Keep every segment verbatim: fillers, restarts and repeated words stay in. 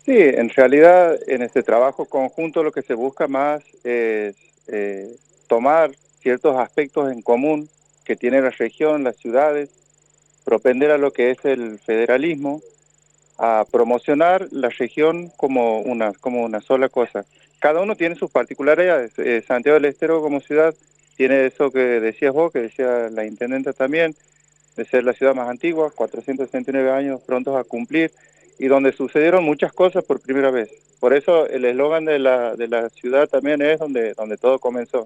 Sí, en realidad en este trabajo conjunto lo que se busca más es eh, tomar ciertos aspectos en común que tiene la región, las ciudades, propender a lo que es el federalismo, a promocionar la región como una, como una sola cosa. Cada uno tiene sus particularidades. Eh, Santiago del Estero como ciudad tiene eso que decías vos, que decía la intendenta también, de ser la ciudad más antigua, cuatrocientos sesenta y nueve años prontos a cumplir, y donde sucedieron muchas cosas por primera vez. Por eso el eslogan de la, de la ciudad también es donde, donde todo comenzó.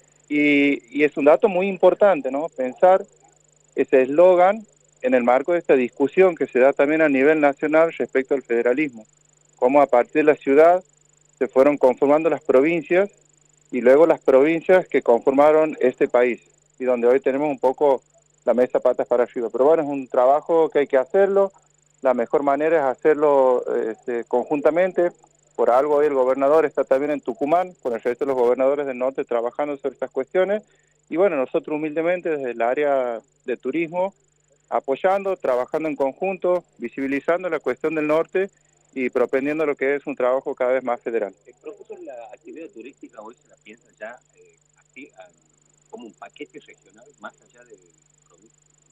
Y, y es un dato muy importante, ¿no? Pensar ese eslogan en el marco de esta discusión que se da también a nivel nacional respecto al federalismo. Cómo a partir de la ciudad se fueron conformando las provincias y luego las provincias que conformaron este país, y donde hoy tenemos un poco la mesa patas para arriba. Pero bueno, es un trabajo que hay que hacerlo. La mejor manera es hacerlo este, conjuntamente. Por algo hoy el gobernador está también en Tucumán, con el resto de los gobernadores del norte trabajando sobre estas cuestiones. Y bueno, nosotros humildemente desde el área de turismo, apoyando, trabajando en conjunto, visibilizando la cuestión del norte y propendiendo lo que es un trabajo cada vez más federal. El profesor, la actividad turística hoy se la piensa ya eh, así, a, como un paquete regional más allá del producto.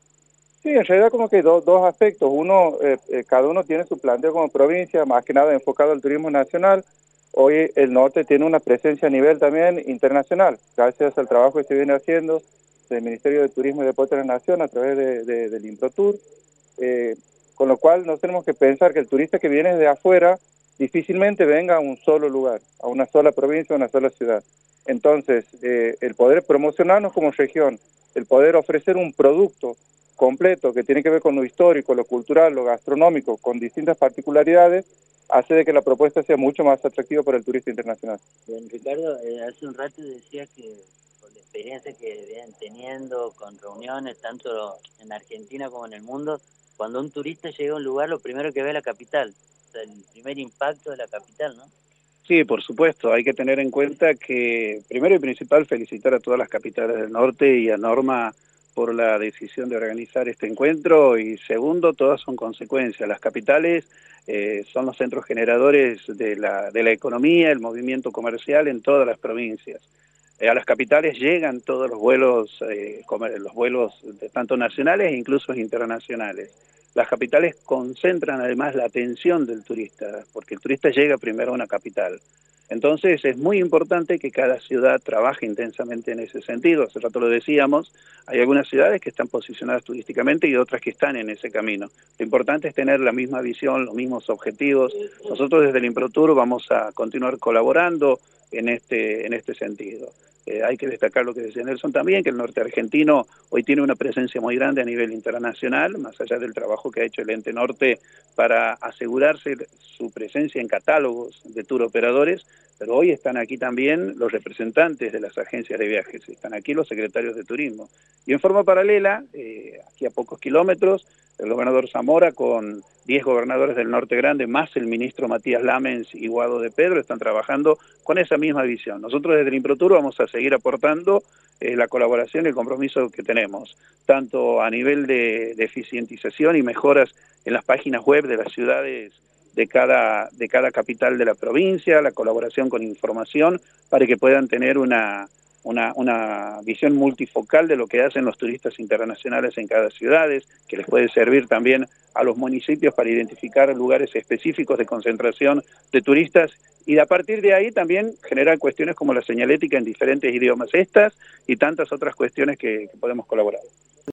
Sí, en realidad como que do, dos aspectos. Uno, eh, eh, cada uno tiene su planteo como provincia, más que nada enfocado al turismo nacional. Hoy el norte tiene una presencia a nivel también internacional, gracias al trabajo que se viene haciendo del Ministerio de Turismo y Deportes de la Nación a través de, de, del IMPROTUR. Eh, con lo cual no tenemos que pensar que el turista que viene de afuera difícilmente venga a un solo lugar, a una sola provincia, a una sola ciudad. Entonces, eh, el poder promocionarnos como región, el poder ofrecer un producto completo que tiene que ver con lo histórico, lo cultural, lo gastronómico, con distintas particularidades, hace de que la propuesta sea mucho más atractiva para el turista internacional. Bien, Ricardo, eh, hace un rato decía que por la experiencia que vienen teniendo con reuniones, tanto en Argentina como en el mundo, cuando un turista llega a un lugar, lo primero que ve es la capital, o sea, el primer impacto de la capital, ¿no? Sí, por supuesto, hay que tener en cuenta que, primero y principal, felicitar a todas las capitales del norte y a Norma por la decisión de organizar este encuentro, y segundo, todas son consecuencias. Las capitales eh, son los centros generadores de la, de la economía, el movimiento comercial en todas las provincias. Eh, a las capitales llegan todos los vuelos, eh, los vuelos de, tanto nacionales e incluso internacionales. Las capitales concentran además la atención del turista, porque el turista llega primero a una capital. Entonces es muy importante que cada ciudad trabaje intensamente en ese sentido. Hace rato lo decíamos, hay algunas ciudades que están posicionadas turísticamente y otras que están en ese camino. Lo importante es tener la misma visión, los mismos objetivos. Nosotros desde el IMPROTUR vamos a continuar colaborando en este, en este sentido. Eh, hay que destacar lo que decía Nelson también, que el norte argentino hoy tiene una presencia muy grande a nivel internacional, más allá del trabajo que ha hecho el Ente Norte para asegurarse su presencia en catálogos de tour operadores, pero hoy están aquí también los representantes de las agencias de viajes, están aquí los secretarios de turismo. Y en forma paralela, eh, aquí a pocos kilómetros, el gobernador Zamora con diez gobernadores del Norte Grande, más el ministro Matías Lamens y Guado de Pedro, están trabajando con esa misma visión. Nosotros desde el IMPROTUR vamos a seguir aportando eh, la colaboración y el compromiso que tenemos, tanto a nivel de, de eficientización y mejoras en las páginas web de las ciudades de cada, de cada capital de la provincia, la colaboración con información para que puedan tener una, una, una visión multifocal de lo que hacen los turistas internacionales en cada ciudad, que les puede servir también a los municipios para identificar lugares específicos de concentración de turistas, y a partir de ahí también generar cuestiones como la señalética en diferentes idiomas estas y tantas otras cuestiones que, que podemos colaborar.